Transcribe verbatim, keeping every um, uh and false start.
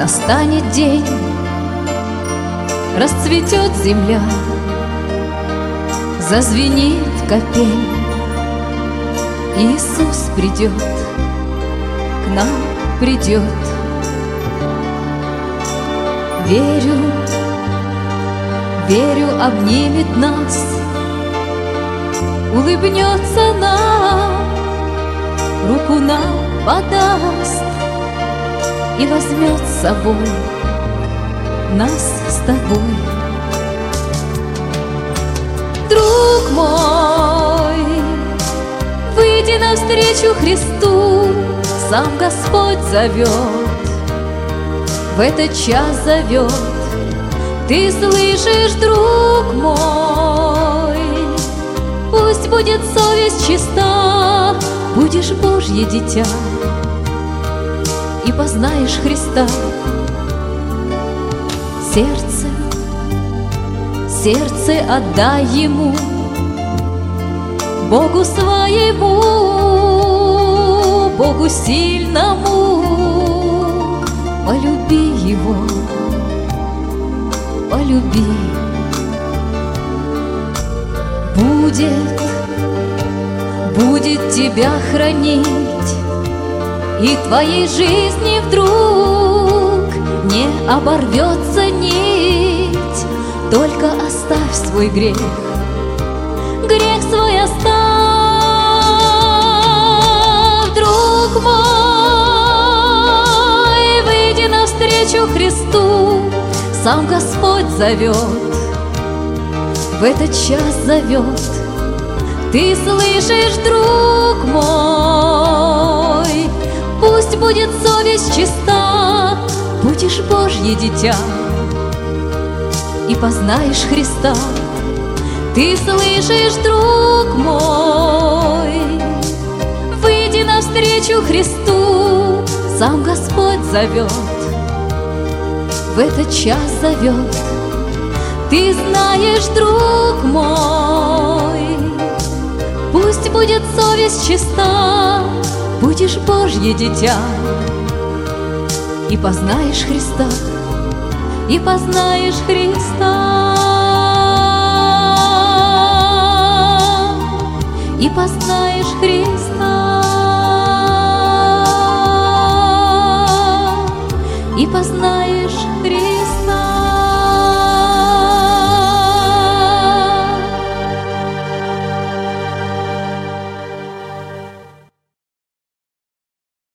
настанет день, расцветет земля, зазвенит копень. Иисус придет, к нам придет. Верю, верю, обнимет нас, улыбнется нам, руку нам подаст и возьмет с собой нас с тобой. Друг мой, выйди навстречу Христу, сам Господь зовет, в этот час зовет. Ты слышишь, друг мой, пусть будет совесть чиста, будешь Божье дитя и познаешь Христа. Сердце, сердце отдай Ему, Богу своему, Богу сильному. Полюби Его, полюби. Будет, будет тебя хранить, и твоей жизни вдруг не оборвется нить. Только оставь свой грех, грех свой оставь, друг мой, выйди навстречу Христу, сам Господь зовет, в этот час зовет. Ты слышишь, друг мой, пусть будет совесть чиста, будешь Божье дитя и познаешь Христа. Ты слышишь, друг мой, выйди навстречу Христу, сам Господь зовет, в этот час зовет. Ты знаешь, друг мой, пусть будет совесть чиста, будешь Божье дитя и познаешь Христа, и познаешь Христа, и познаешь Христа, и познаешь